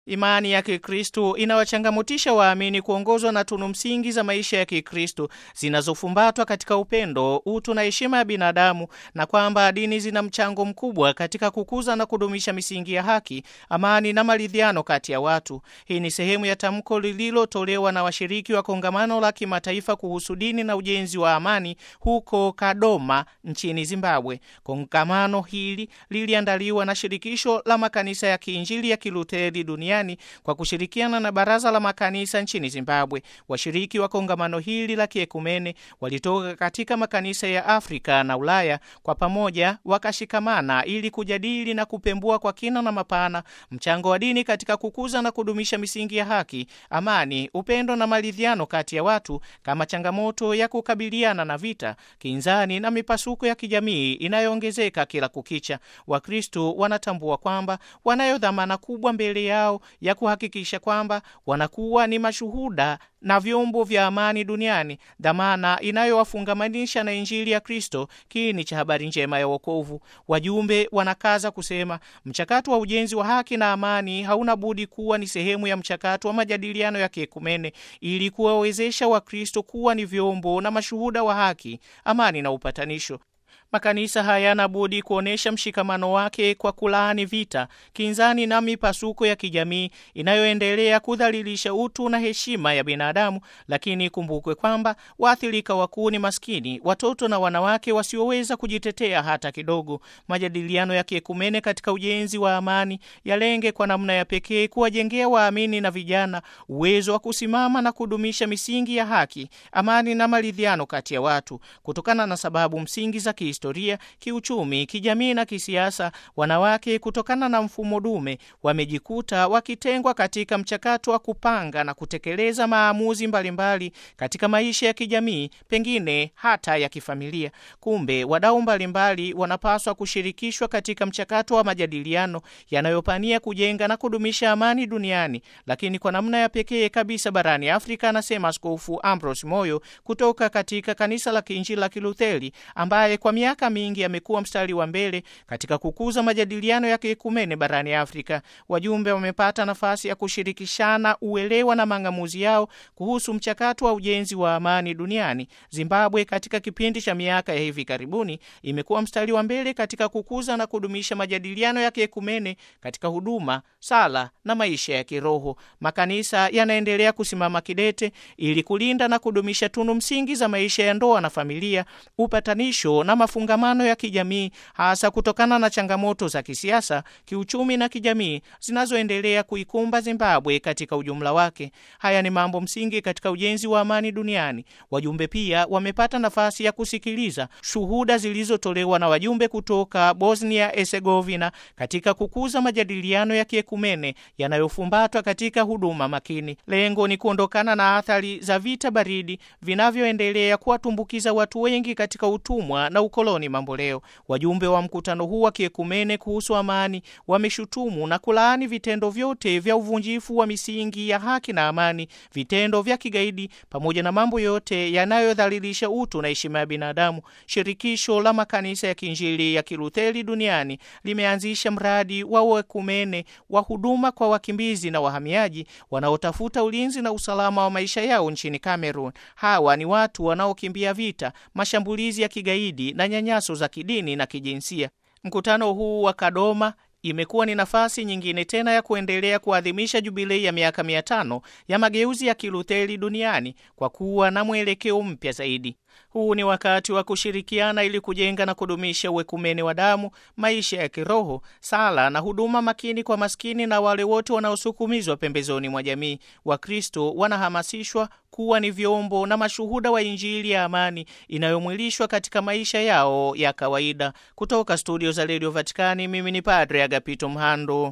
Imani ya Kikristo inawachangamotisha waamini kuongozwa na tunu msingi za maisha ya Kikristo zinazofumbatwa katika upendo, utu na heshima ya binadamu, na kwamba dini zina mchango mkubwa katika kukuza na kudumisha misingi ya haki, amani na maridhiano kati ya watu. Hii ni sehemu ya tamko lililotolewa na washiriki wa kongamano la kimataifa kuhusu dini na ujenzi wa amani huko Kadoma nchini Zimbabwe. Kongamano hili liliandaliwa na Shirikisho la Makanisa ya Kiinjili ya Kilutheri Duniani kwa kushirikiana na Baraza la Makanisa nchini Zimbabwe. Washiriki wa kongamano hili la kiekumene walitoka katika makanisa ya Afrika na Ulaya, kwa pamoja wakashikamana ili kujadili na kupembua kwa kina na mapana mchango wa dini katika kukuza na kudumisha misingi ya haki, amani, upendo na maridhiano kati ya watu kama changamoto ya kukabiliana na vita, kinzani na mipasuko ya kijamii inayoongezeka kila kukicha. Wakristo wanatambua kwamba wanayo dhamana kubwa mbele yao ya kuhakikisha kwamba wanakuwa ni mashuhuda na vyombo vya amani duniani, dhamana inayowafungamanisha na Injili ya Kristo, kiini cha habari njema ya wokovu. Wajumbe wanakaza kusema mchakato wa ujenzi wa haki na amani hauna budi kuwa ni sehemu ya mchakato wa majadiliano ya kiekumene ili kuwawezesha Wakristo kuwa ni vyombo na mashuhuda wa haki, amani na upatanisho. Makanisa hayana budi kuonesha mshikamano wake kwa kulaani vita, kinzani na mipasuko ya kijamii inayoendelea kudhalilisha utu na heshima ya binadamu, lakini kumbukwe kwamba waathirika wakuu ni maskini, watoto na wanawake wasioweza kujitetea hata kidogo. Majadiliano ya kiekumene katika ujenzi wa amani yalenge kwa namna ya pekee kuwajengea waamini na vijana uwezo wa kusimama na kudumisha misingi ya haki, amani na maridhiano kati ya watu. Kutokana na sababu msingi za historia, kiuchumi, kijamii na kisiasa, wanawake kutokana na mfumo dume wamejikuta wakitengwa katika mchakato wa kupanga na kutekeleza maamuzi mbalimbali katika maisha ya kijamii, pengine hata ya kifamilia. Kumbe wadau mbalimbali wanapaswa kushirikishwa katika mchakato wa majadiliano yanayopania kujenga na kudumisha amani duniani, lakini kwa namna ya pekee kabisa barani Afrika, anasema Askofu Ambrose Moyo kutoka katika Kanisa la Kiinjili la Kilutheri, ambaye kwa miaka mingi amekuwa mstari wa mbele katika kukuza majadiliano ya kiekumene barani Afrika. Wajumbe wamepata nafasi ya kushirikishana uelewa na mang'amuzi yao kuhusu mchakato wa ujenzi wa amani duniani. Zimbabwe katika kipindi cha miaka ya hivi karibuni imekuwa mstari wa mbele katika kukuza na kudumisha majadiliano ya kiekumene katika huduma, sala na maisha ya kiroho. Makanisa yanaendelea kusimama kidete ili kulinda na kudumisha tunu msingi za maisha ya ndoa na familia, upatanisho na mafungamano ya kijamii, hasa kutokana na changamoto za kisiasa, kiuchumi na kijamii zinazoendelea kuikumba Zimbabwe katika ujumla wake. Haya ni mambo msingi katika ujenzi wa amani duniani. Wajumbe pia wamepata nafasi ya kusikiliza shuhuda zilizotolewa na wajumbe kutoka Bosnia Herzegovina katika kukuza majadiliano ya kiekumene yanayofumbatwa katika huduma makini. Lengo ni kuondokana na athari za vita baridi vinavyoendelea kuwatumbukiza watu wengi katika utumwa na ukoloni mamboleo. Wajumbe wa mkutano huu wa kiekumene kuhusu amani wameshutumu na kulaani vitendo vyote vya uvunjifu wa misingi ya haki na amani, vitendo vya kigaidi, pamoja na mambo yote yanayodhalilisha utu na heshima ya binadamu. Shirikisho la Makanisa ya Kiinjili ya Kilutheri Duniani limeanzisha mradi wa uekumene wa huduma kwa wakimbizi na wahamiaji wanaotafuta ulinzi na usalama wa maisha yao nchini Cameroon. Hawa ni watu wanaokimbia vita, mashambulizi ya kigaidi na nyanyaso za kidini na kijinsia. Mkutano huu wa Kadoma imekuwa ni nafasi nyingine tena ya kuendelea kuadhimisha jubilei ya miaka 500 ya mageuzi ya Kilutheri duniani kwa kuwa na mwelekeo mpya zaidi. Huu ni wakati wa kushirikiana ili kujenga na kudumisha uekumene wa damu, maisha ya kiroho, sala na huduma makini kwa maskini na wale wote wanaosukumizwa pembezoni mwa jamii. Wakristo wanahamasishwa kuwa ni vyombo na mashuhuda wa Injili ya amani inayomwilishwa katika maisha yao ya kawaida. Kutoka studio za Radio Vatikani, mimi ni Padre Agapito Mhando.